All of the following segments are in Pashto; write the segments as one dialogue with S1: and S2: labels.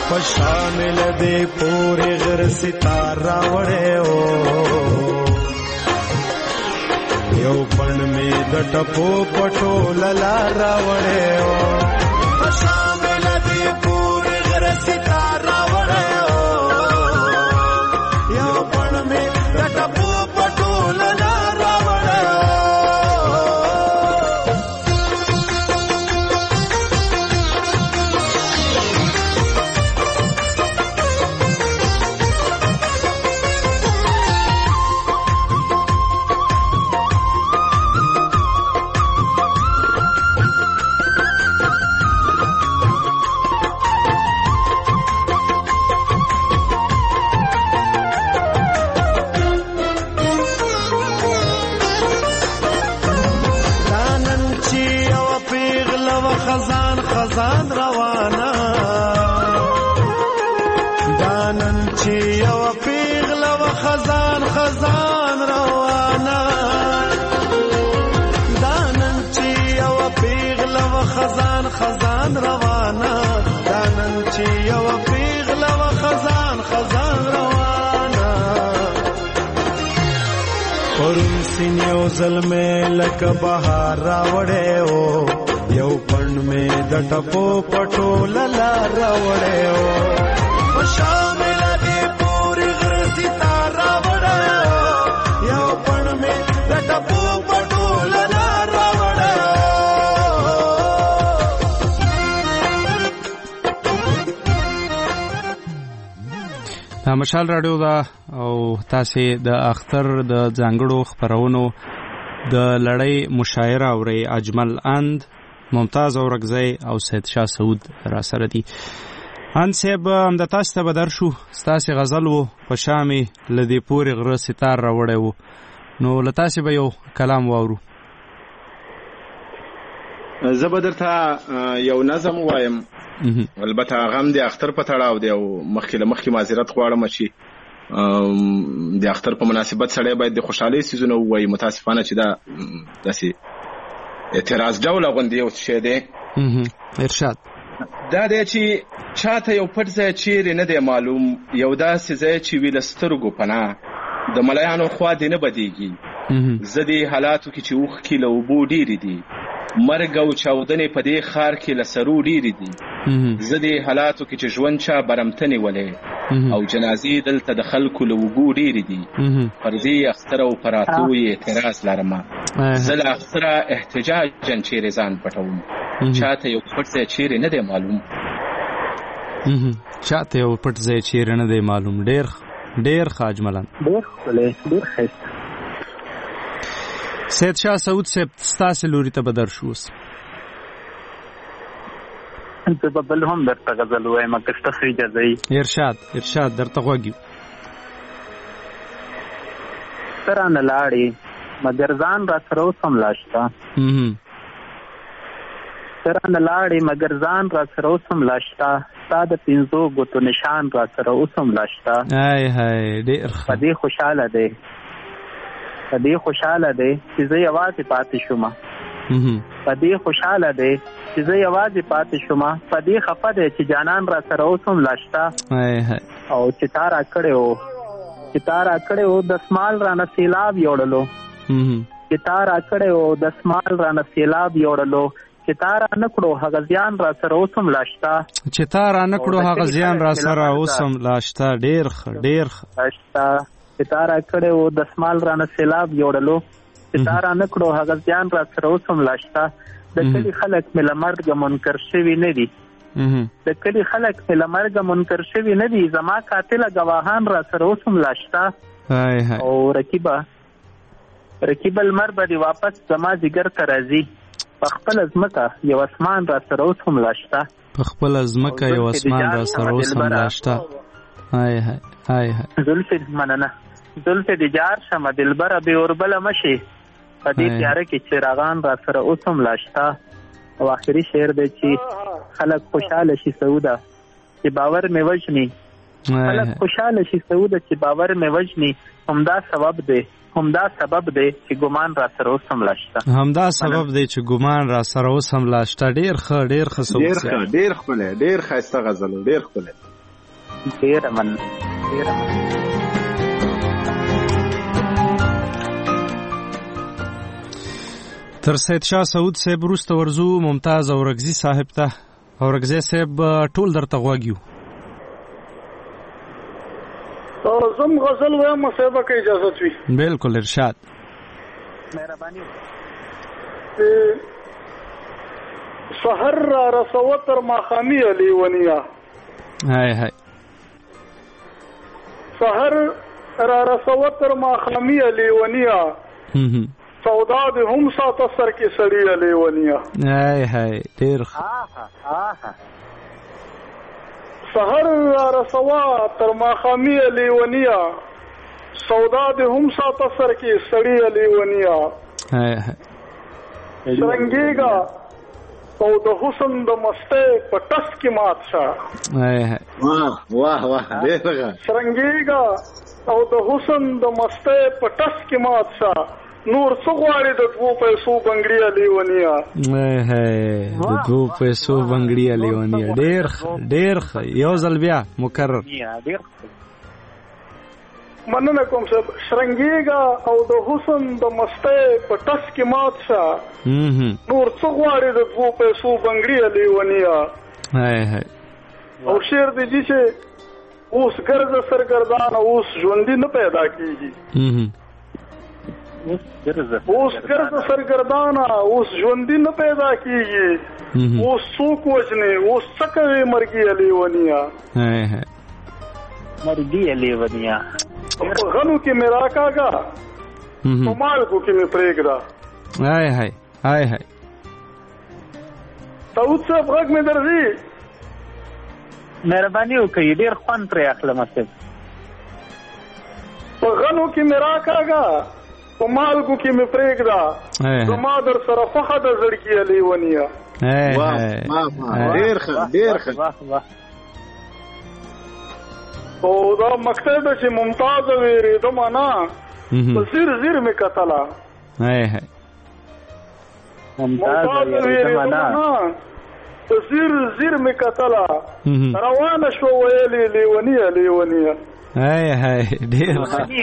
S1: پشامل دې پورې غر ستاره وړې او یو پړ مې د ټپو پټو للار وړې او پشامل دې پورې غر ستاره وړې او یو پړ مې د ټپو پټو للار وړې خزان روانه دانن چې یو پیغله و خزان روانه دانن چې یو پیغله و خزان روانه دانن چې یو پیغله و خزان روانه پرون سین یو ظلمه لکه بهار راوړې او یو پړ مې د ټپو پټو للار وړې او شامل دې پورې غر ستاره وړې یو پړ مې د ټپو پټو للار وړې.
S2: دا مشال راډیو دا او تاسې د اختر د ځانګړو خپرونو د لړۍ مشاعره اورئ. اجمل اند، ممتاز اورکزی او سید شاه سعود را سره دي. ان صاحب هم د تاسو ته بدر شو، ستاسو غزل وو په شامې لدی پورې غره ستار راوړی وو، نو له تاسو به یو کلام واورو.
S3: زه به درته یو نظم وایم، البته هغه هم د اختر په تړاو دی او مخکې معذرت غواړم چې د اختر په مناسبت سړی باید د خوشحالۍ څیزونه ووایي. متاسفانه چې دا داسې اعتراض ډوله غوندې یو شی دی.
S2: ارشاد
S3: دا دی چې چاته یو پټ ځای چیرې نه دی معلوم، یو داسې ځای چې وي له سترګو پناه د ملایانو خوا دې نه بدېږي. زه دې حالاتو کې چې اوښکې له اوبو ډېرې دي، مرګ او چاودنې په دې ښار کې له سرو ډېرې دي. زه دې حالاتو کې چې ژوند چا برمتنې ولې او جنازې دلته د خلکو له اوږو ډېرې دي. پر دې اختر او پر راتلو یې اعتراض لرمه، زه له اختره احتجاجاً چیرې ځان پټوم. چاته یو پټ ځای چیرې نه دی معلوم،
S2: چاته یو پټ ځای چیرې نه دی معلوم. ډېر ښه اجملان،
S4: ډېر ښایسته.
S2: سید شاه سعود صاحب ستاسې لوري ته به در شو.
S4: زه به بل هم درته غزل وایم که ستاسو اجازه وي.
S2: ارشاد درته غوږ یو.
S4: ته رانه لاړې مګر ځان را سره اوس هم لا شته، ته رانه لاړې مګر ځان را سره اوس هم لا شته، ستا د پنځو ګوتو نشان را سره اوس هم لا شته.
S2: ډېر ښه.
S4: په دې خوشحاله دی چې زه یوازې پاتې شوم، په دې خوشحاله دی چې زه یوازې پاتې شوم، په دې خفه دی چې جانان را سره اوس هم لا شته. او چې تا را کړی و دسمال رانه سیلاب یوړلو، چې تا را کړی و دسمال رانه سیلاب یوړلو، چې تا را نه کړو هغه زیان را سره اوس هم لا شته،
S2: چې تا را نه کړو هغه زیان را سره اوس هم لا شته. ډېر ښه.
S4: چې تا را کړی و دسمال رانه سیلاب یوړلو، چې تا را نه کړو هغه زیان را سره اوس هم لا شته. د کلي خلک مې له مرګه منکر شوي نه دي، د کلي خلک مې له مرګه منکر شوي نه دي، زما قاتله ګواهان را سره اوس هم لا شته. او رقیبه لمر به دې واپس زما جګر ته راځي، په خپله ځمکه یو اسمان را سره اوس هم لا شته،
S2: په خپله ځمکه یو اسمان را سره اوس هم لا شته.
S4: زلفې دې جار شمه دلبره بې اوربله مشي، په دې تیاره کې چراغان را سره اوس هم لا شته. او آخري شعر دی چې خلک خوشحاله شي سعوده چې باور مې وژني، خلک خوشحاله شي سعوده چې باور مې وژني، همدا سبب دی چې ګمان را سره اوس هم لا شته.
S2: ډېر ښه سعود صاحب.
S3: ډېر ښکلی، ډېر ښایسته غزل، ډېر ښکلی.
S4: ډېره مننه.
S2: تر سید شاه سعود صاحب وروسته ورځو ممتاز اورکزي صاحب ته. اورکزي صاحب ټول درته غوږ یو.
S5: زم غزل وایم صاحب که اجازت وي.
S2: بالکل ارشاد.
S4: مهرباني.
S5: سحر را رسوه تر ماښامي لیونیا.
S2: هاي
S5: سحر را رسوه تر ماښامي لیونیا. سودا د هم ساته سر کې سړی لیونیا.
S2: هاي ډېر
S5: سحر را رسوه تر ماښامي لیونیا. سودا د هم ساته سر کې سړی لیونیا. شرنګېږه او د حسن د مستۍ په ټس کې مات شه. شرنګېږه او د حسن د مستۍ په ټس کې مات شه. نور څه غواړي د 2 پیسو بنګړي لیونیا.
S2: د 2 پیسو بنګړي لیونیا. ډېر یو ځل بیا مکرر.
S5: مننه کوم صاحب. شرنګېږه او د حسن د مستۍ په ټس کې مات شه. نور څه غواړي د 2 پیسو بنګړي لیونیا. او شعر دی چې اوس ګرځه سرګردان اوس ژوندي نه پیدا کیږي. اوس ګرځه سرګردان اوس ژوندي نه پیدا کیږي. اوس څوک وژني اوس څه کوي مرګي لیونیا.
S4: مرګي لیونیا.
S5: په غنو کې مې راکاږه په مالګو کې مې پرېږده.
S2: هاي
S5: سعود صاحب غږ مې درځي.
S4: مهرباني وکړئ ډېر خوند پرې اخلم صاحب.
S5: په غنو کې مې راکاږه په مالګو کې مې پرېږده. زما در سره خوښه د زړګي لیونیا.
S3: ډېر ښه.
S5: او دا مقصد ده چې ممتاز وېرېدم نه په زیر مې کتله. ممتاز وېرېدم نه په زیر مې کتله. روانه شو ویلې لیونیا.
S2: ډېر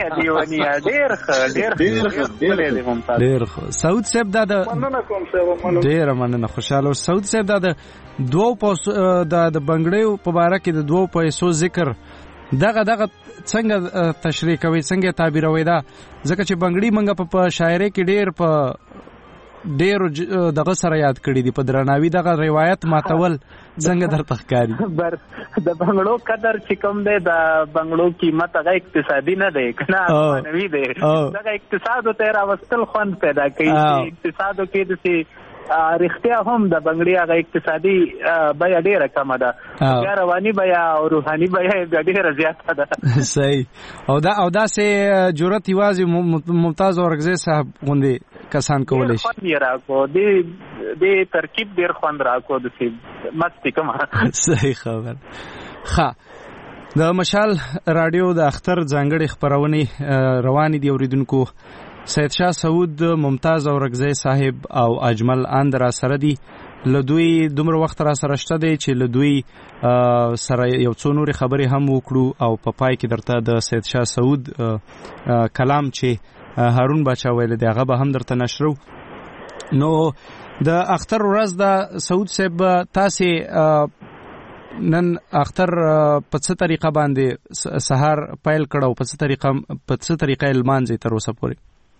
S2: ښه. سعود صاحب دا د ډېره مننه خوشاله. سعود صاحب دا د 2 پیسو د بنګړیو په باره کې د 2 پیسو ذکر دغه څنګه تشریح کوي، څنګه تعبیروي؟ دا ځکه چې بنګړي منګه په شاعرۍ کې ډېرو دغه سره یاد کړي دي. په درناوي دغه روایت ماتول څنګه درته ښکاري؟
S4: د بنګړو قدر چې کوم دی د بنګړو قیمت هغه اقتصادي نه دی که نه معنوي دی. دغه اقتصادو ته راوستل خوند پیدا کوي. اقتصادو کې داسې رښتیا هم د بنګړي هغه اقتصادي بیه ډېره کمه ده. بیا رواني بیه او روحاني بیه بیا ډېره زیاته ده.
S2: صحیح. او داسې جرأت یوازې ممتاز اورکزي صاحب غوندې کسان کولی شي. خوند یې راکړو دې ترکیب ډېر خوند راکړو داسې مستې کومه. صحیح خبر. ښه د مشال راډیو د اختر ځانګړې خپرونې روانې دي اوریدونکو. سید شاه سعود، ممتاز اورکزی صاحب او اجمل اند را سره دي. له دوی دومره وخت را سره شته دی چې له دوی سره یو څو نورې خبرې هم وکړو او په پای کې درته د سید شاه سعود کلام چې هارون باچا ویل دی هغه به هم درته نشرو. نو د اختر ورځ د سعود صاحب تاسې نن اختر په څه طریقه باندې سهار پیل کړو، په څه طریقه لمانځي تر اوسه پورې؟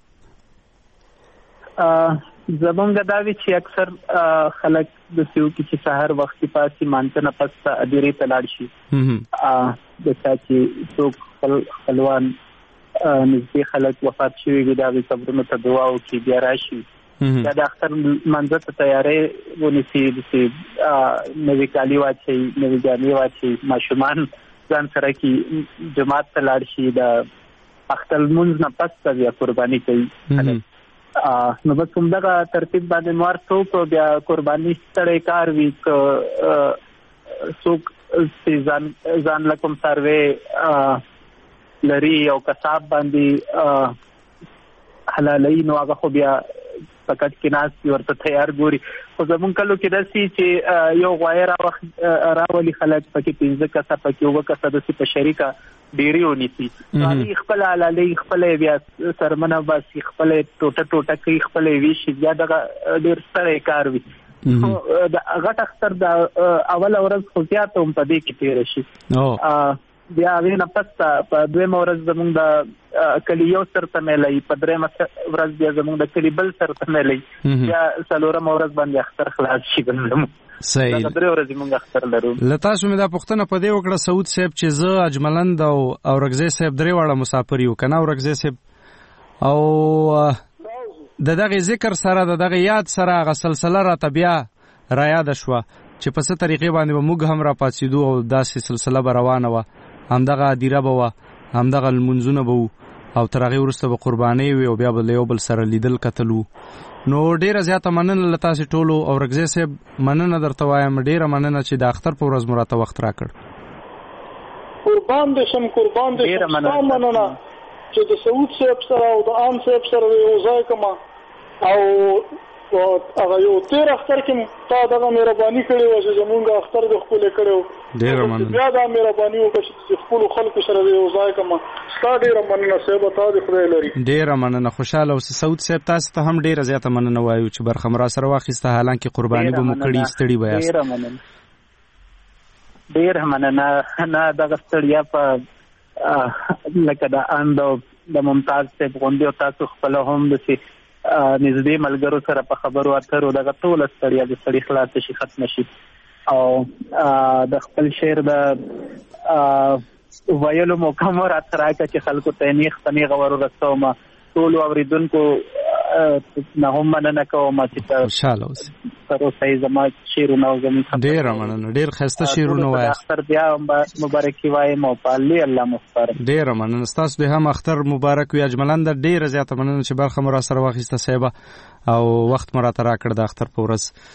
S4: زمونږ دا وی چې اکثر خلک د سیو کې چې سهار وختي پاسي مانځه نه پس اديري ته لاړ شي. د چې څوک خپلوان نږدې خلک وفات شوي وي دا وی قبرونو ته دعا وکړي بیا راشي. دا د اختر مانځه ته تیاری ونیسي، نوي کالي واچي، نوي جامې واچي، ماشومان ځان سره کې جماعت ته لاړ شي. د اختر لمونځ نه پس بیا قرباني کوي. نو بس همدغه ترتیب باندې مار څوک بیا قرباني ستړی کار وي څوک ځان له کوم څاروی لري او کساب باندې حلالوي نو هغه خو بیا فقط کې ناس ورته تیار ګوري. خو زمونږ کلو کې داسې چې یو غوایه راولي خلک پکې 15 کسه پکې 9 کسه داسې په شریکه ډیری ونیسي. هغې خپله علالۍ خپله بیا سرمنه باسي خپله ټوټه کوي خپله ویشي بیا دغه ډېر ستړی کار وي. د غټ اختر د اوله ورځ خو زیاته هم په دې کې تېره شي. بیا هغې نه پس په دویمه ورځ زمونږ د کلي یو سر ته میلی په درېیمه ورځ بیا زمونږ د کلي بل سر ته میلی بیا څلورمه ورځ باندې اختر خلاص شي.
S2: صحیح.
S4: دغه 3 ورځې مونږ اختر لرو.
S2: له تاسو مې دا پوښتنه په دې وکړه سعود صاحب چې زه اجملند او اورکزی صاحب 3 واړه مسافر یو که نه اورکزی صاحب او د دغې ذکر سره د دغې یاد سره هغه سلسله راته بیا رایاده شوه چې په څه طریقې باندې به موږ هم راپاڅېدو او داسې سلسله به روانه وه. همدغه هدیره به وه همدغه لمونځونه به وو او تر هغې وروسته به قربانۍ وي او بیا به له یو بل سره لیدل کتل وو. نو ډېره زیاته مننه له تاسې ټولو اورکزی صاحب مننه درته وایم ډېره مننه چې د اختر په ورځ مو راته وخت راکړ.
S5: قربان دې شم ستا مننه چې د سعود صاحب سره او د عام صاحب سره یو ځای کړم او هغه یو 13 اختر کې تا دغه مهرباني کړې وه چې زمونږ اختر د ښکلی کړی و.
S2: ډېره مننه.
S5: بیا دا مهرباني وکړه چې خپلو خلکو سره یو ځای کړم. ستا ډېره مننه صاحبه تا دې خدای لري.
S2: ډېره مننه. خوشحاله اوسې سعود صاحب تاسې ته هم ډېره زیاته مننه وایو چې برخه مو راسره واخیسته حالانکې قرباني به مو کړي ستړي به یاست.
S4: ډېره مننه. نه دغه ستړیا په لکه د اند او د ممتاز صاحب غوندې او تاسو خپله هم داسې نږدې ملګرو سره په خبرو اترو دغه ټوله ستړیا د سړي خلاصه شي ختمه شي او د خپل شعر د ویلو موقع مو راته راکړه چې خلکو ته نیغ په نیغه ور ورسوم. ټولو اورېدونکو نه هم مننه کوم چې
S2: خوشحاله اوسئ.
S4: تر اوسه یې زما شعرونه او زموږ
S2: ډېره مننه. ډېر ښایسته شعرونه وایاست.
S4: اختر بیا مبارکي وایم او په الله مختار.
S2: ډېره مننه. ستاسو د هم اختر مبارک وي اجملنده. ډېره زیاته مننه چې برخه مو راسره واخیسته صاحبه او وخت مو راته راکړ د اختر په ورځ.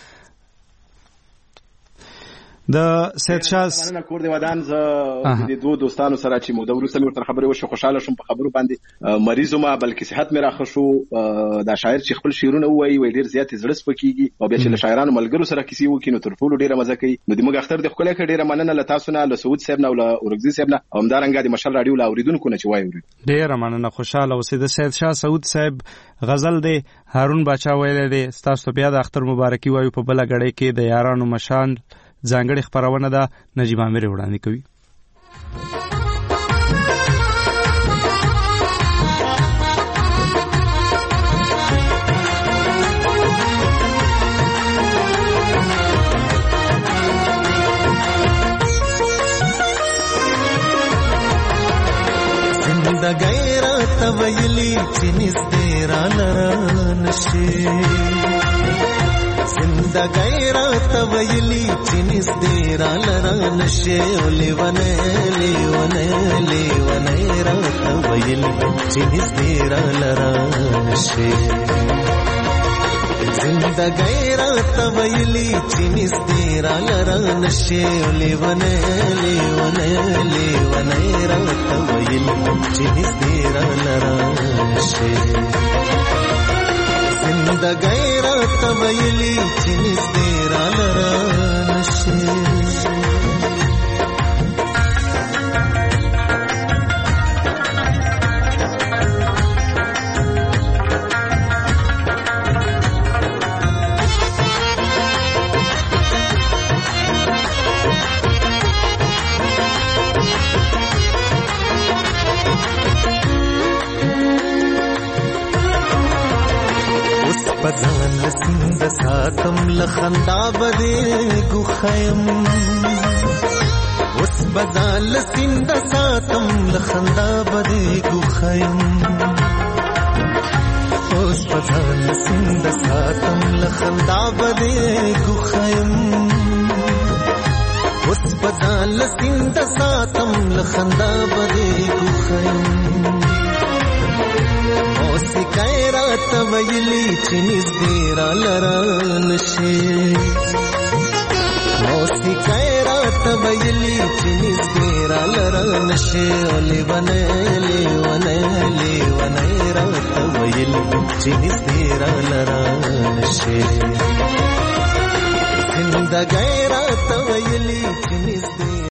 S2: د سید شاه
S3: مننه کور دی ودان. زه د دوه دوستانو سره چې مو د وروسته مې ورته خبرې وشو خوشاله شوم. په خبرو باندې مریض ما بلکې صحت مې راښه شو. دا شاعر چې خپل شعرونه وایي ډېر زیات زړه سپکېږي او بیا چې له شاعرانو ملګرو سره کیسې وکړي نو تر ټولو ډېره مزه کوي. نو د موږ اختر د ښکلی کړ. ډېره مننه له تاسو نه له سعود صاحب نه او له اورکزي صاحب نه او همدارنګه د مشال راډیو له اورېدونکو نه چې وایي. ډېره
S2: مننه. خوشاله اوسئ. د سید شاه سعود صاحب غزل دی هارون باچا ویلی دی. ستاسو بیا د اختر مبارکي وایو په بله ګړۍ کې د یارانو مشال ځانګړې خپرونه ده. نجیب عامر وړاندې کوي.
S6: زندګۍ راته ویلي چې نږدې رانه نشي. زندګۍ راته ویلي چې نږدې رانه نشي. لیونۍ لیونۍ لیونۍ راته ویلي چې نږدې رانه نشي. زندګۍ راته ویلي چې نږدې رانه نشي. لیونۍ لیونۍ لیونۍ راته ویلي چې نږدې رانه نشي. زندګۍ راته ویلي چې نږدې رانه نشي. پدان سند ساتم لخندا بده ګخیم. اوس بدال سند ساتم لخندا بده ګخیم. اوس بدال سند ساتم لخندا بده ګخیم. اوس بدال سند ساتم لخندا بده ګخیم. موسیقۍ راته ویلي چې نږدې رانه نشي. موسیقی رات ویلی چې نږدې را لران شي لیونی لیونی لیونی رات ویلی چې نږدې را لران شي زندګی رات ویلی چې نږدې